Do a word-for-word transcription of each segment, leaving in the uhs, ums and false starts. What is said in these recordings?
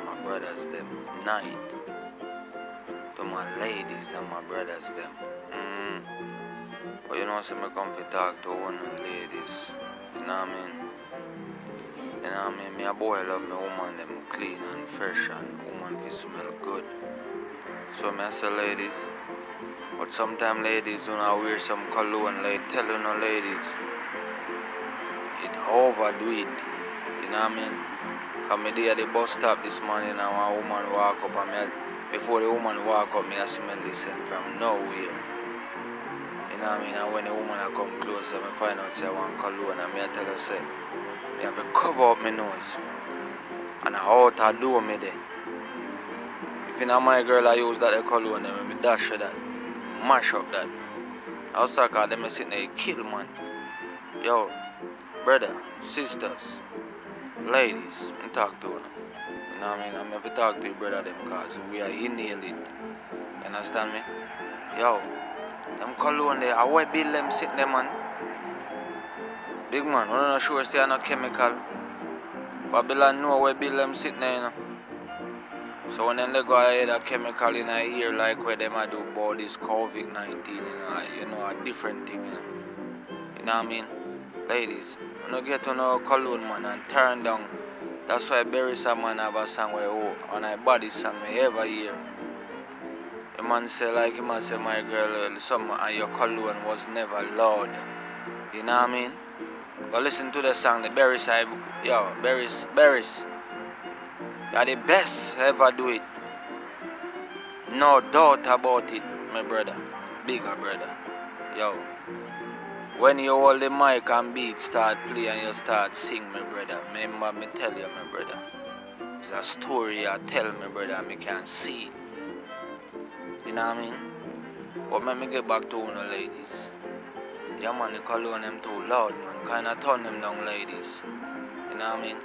my brothers them night. To my ladies and my brothers them. Mm. But you know, so me come to talk to one of the ladies. You know what I mean? You know what I mean? Me a boy love me woman them clean and fresh and woman fi smell good. So me I say ladies, but sometimes ladies when I wear some cologne, like tell you no ladies, it overdo it. You know what I mean? Cause me there at the bus stop this morning and one woman walk up and me, before the woman walk up, me I smell the scent from nowhere. You know what I mean? And when the woman I come closer, I find out say I want cologne and me I tell her say, me have to cover up my nose. And I out I do me there. If you know my girl I use that cologne, then me dash her that. Mash up that. I was talking about them sitting there kill man. Yo, brother, sisters, ladies, I talk to you. You know what I mean? I'm have to talk to you brother them because we are inhale it. You understand me? Yo, them cologne there, how I build them sitting there man? Big man, I'm not sure say no chemical. Babylon know where build them sitting there, you know. So when them they go ahead a chemical in a ear like where them a do about this COVID nineteen, you know, you know, a different thing, you know. You know what I mean? Ladies, you know get to know cologne man and turn down. That's why Barry Sam man have a song where oh, on a body song me ever hear. The man say like him and say my girl, some and your cologne was never loud. You know what I mean? Go listen to the song, the Barry side, yo, Barry's, Barry's. You're the best ever do it. No doubt about it, my brother. Bigger brother. Yo. When you hold the mic and beat start play and you start sing, my brother. Remember me tell you, my brother. It's a story I tell my brother and me can see it. You know what I mean? But let me get back to one of ladies. Yeah man, the cologne them too loud man. Kinda turn them down ladies. You know what I mean?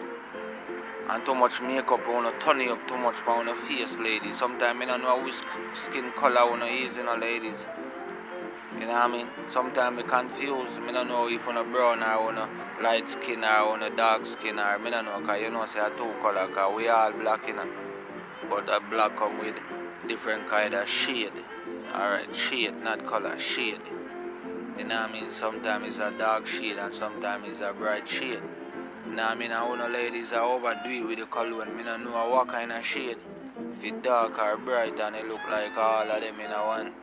And too much makeup, you wanna turn it up too much on your face, ladies. Sometimes I don't know which skin color wanna use, you know, ladies. You know what I mean? Sometimes I confuse. I don't know if you're brown or wanna light skin or wanna dark skin or I don't know, because you know, say a two color, because we all black, you know. But a black come with different kind of shade. Alright, shade, not color, shade. You know what I mean? Sometimes it's a dark shade and sometimes it's a bright shade. You know what I mean? I know ladies are overdo it with the cologne. I don't know what kind of shade. If it's dark or bright and it look like all of them in a one.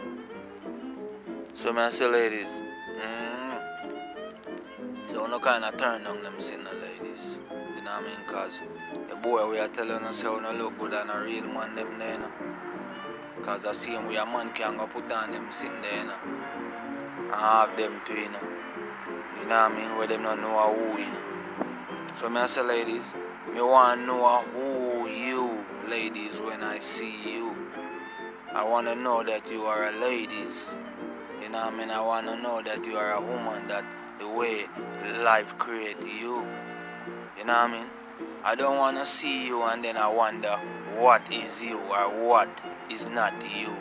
So I say ladies, mm, so no kind of turn down them sinner ladies. You know what I mean? Because the boy we are telling us how no look good and a real man them there, you know. Because the same way a man can go put on them sitting there, you know. And have them too, you know. You know what I mean? Where them not know who, you know. So I say ladies, me want to know who you ladies when I see you. I want to know that you are a ladies. You know what I mean? I want to know that you are a woman that the way life create you. You know what I mean? I don't want to see you and then I wonder what is you or what is not you.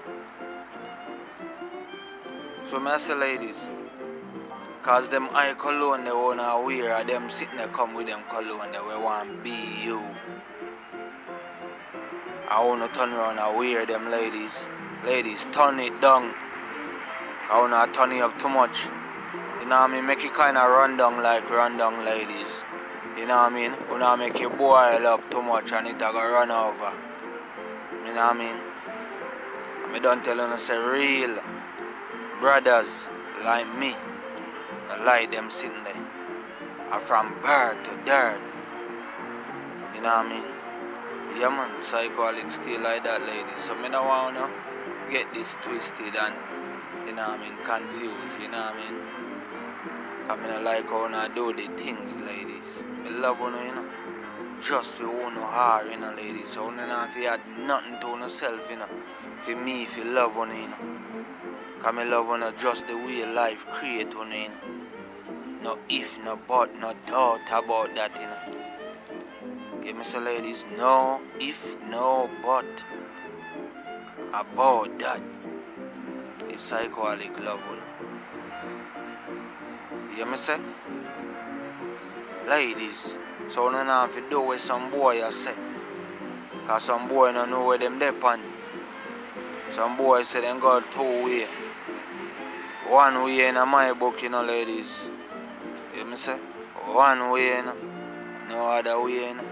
So I say ladies, cause them eye cologne they wanna wear or them sitting there come with them cologne they want to be you. I wanna turn around and wear them ladies. Ladies, turn it down. I wanna turn it up too much. You know what I mean? Make it kinda run down like run down ladies. You know what I mean? Wanna make it boil up too much and it a go run over. You know what I mean? I don't tell you say real brothers like me. I like them sitting there. Are from birth to dirt. You know what I mean? Yeah man, psychologists still like that ladies. So I don't wanna get this twisted and you know what I mean, confused, you know what I mean? I mean, I like how I do the things, ladies. I love you, you know. Just for you know her, you know, ladies. So you know, if you had nothing to yourself, you know. For me, if you love you, you know. Because I love you just the way life create you, you know. No if, no but, no doubt about that, you know. You Mister Ladies, no if, no but about that. It's psychotic love, you know. You hear me say? Ladies, So you don't have to do what some boy you say. Because some boy don't know where them depend. Some boys say them got two way. One way in my book, you know, ladies. You me say? One way, you know. No other way, you know.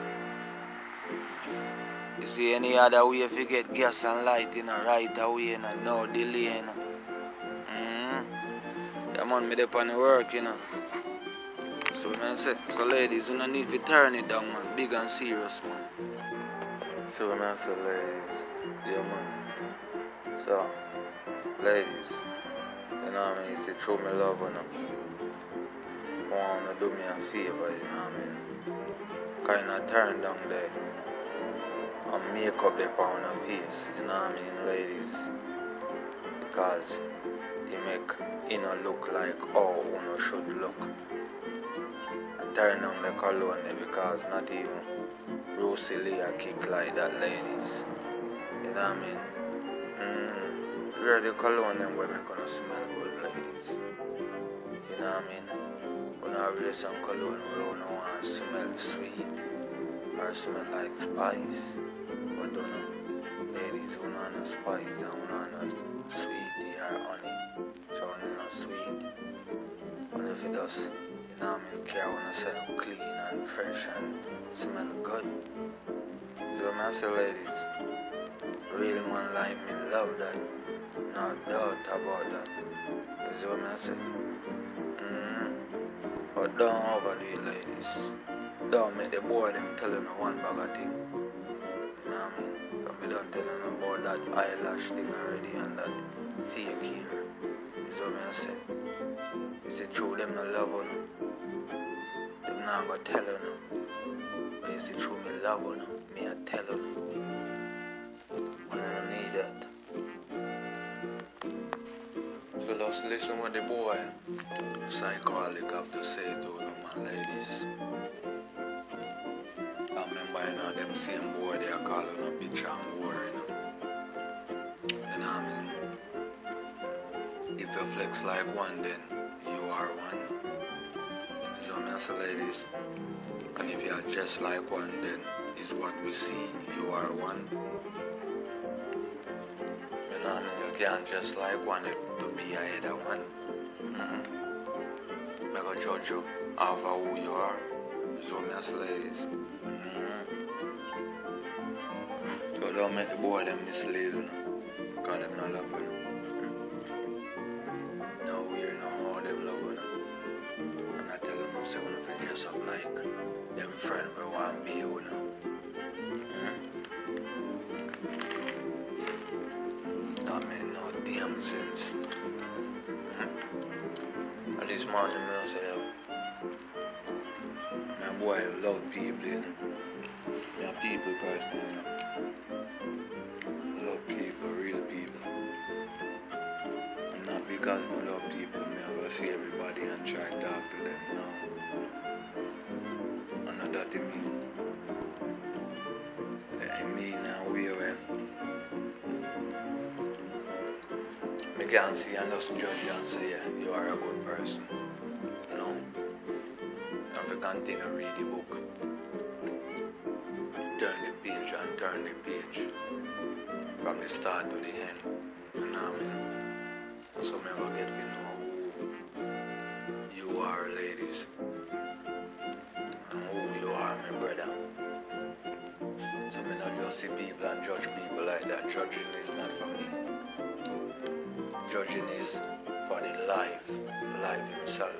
You see any other way if you get gas and light, you know, right away, you know, no delay, you know. Mm-hmm. That man me dey on the work, you know. So man say, so ladies, you don't need to turn it down, man. Big and serious, man. So man say, ladies, yeah, man. So, ladies, you know what I mean? You see, through me love, you know. Want to do me a favor, you know what I mean? Kind of turn down there and make up the on her face, you know what I mean, ladies? Because you make you know look like how you should look. And turn down the cologne there because not even Bruce Lee a kick like that, ladies. You know what I mean? Mm-hmm. Wear the cologne them where make gonna smell good, ladies. You know what I mean? When I wear some cologne, we don't want to smell sweet or smell like spice. But don't know, ladies, we don't want no spice and we don't want no sweetie or honey. So we not sweet. But if it does, you know what I mean, care when yourself clean and fresh and smell good. You know what I say, ladies? Real man like me love that. No doubt about that. You see what I say? Mm-hmm. But don't overdo it, ladies. Don't make the boy them tell you no one bag of thing. You know what I mean? But me don't tell you about that eyelash thing already and that fake hair. You see what I say? You see true them no love you no. Them not gonna tell you no. But you see true me love you no. Me I tell you no. And I don't need that. So just listen what the boy psycholic have to say to them, my ladies. I remember, you know, them same boy they are calling a bitch and war, you know. You know what I mean? If you flex like one, then you are one. So I say, ladies, and if you are just like one, then is what we see, you are one. You know what I mean? You can't just like one to be ahead of one. Mm-hmm. Make a judge you off of who you are. So me as ladies. Mm-hmm. So don't make the boy them mislead you know. Because them not love you know. Mm-hmm. No weird no how them love you know. And I tell them I say when if you dress up like them friend we want to be you know. That make no damn sense. Mm-hmm. And this morning I say, my boy love people, you know. I'm a people person, you know. I love people, real people. And not because I love people, I go see everybody and try to talk to them, no. And not that I mean. I mean a way where I can't see and just judge you and say, yeah, you are a good person. No. You have to continue to read the book. Turn the page and turn the page. From the start to the end. You know what I mean? So I'm going to get to know who you are, ladies. And who you are, my brother. So I not just see people and judge people like that. Judging is not for me. Judging is for the life, life himself.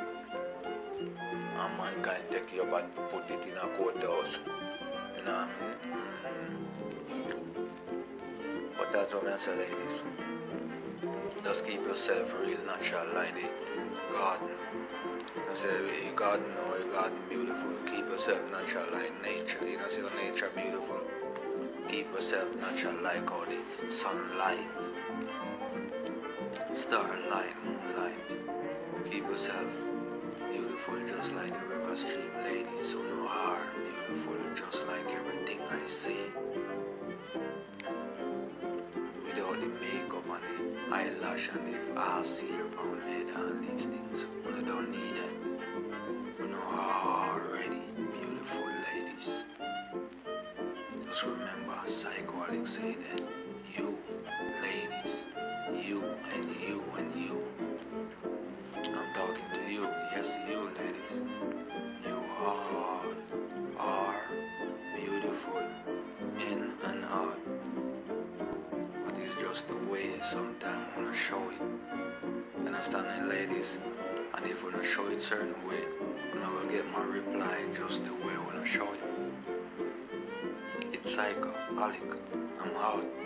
And man can take you up and put it in a courthouse. You know what I mean? Mm-hmm. But that's what I say, ladies. Just keep yourself real natural like the garden. I say, your garden or your garden beautiful. Keep yourself natural like nature. You know, see your nature beautiful. Keep yourself natural like all the sunlight. Starlight, moonlight. Keep yourself beautiful just like the river stream, ladies who know are beautiful just like everything I say. Without the makeup and the eyelash and the ass here on head and these things. We don't need it. We know already beautiful. Just remember, Psychoholic say that you, ladies, you and you and you. I'm talking to you, yes, you, ladies. You all are beautiful in and out. But it's just the way sometimes I wanna show it. Understand, ladies? And if we don't show it certain way, we're not gonna get my reply just the way we wanna show it. It's Psychoholic. I'm out.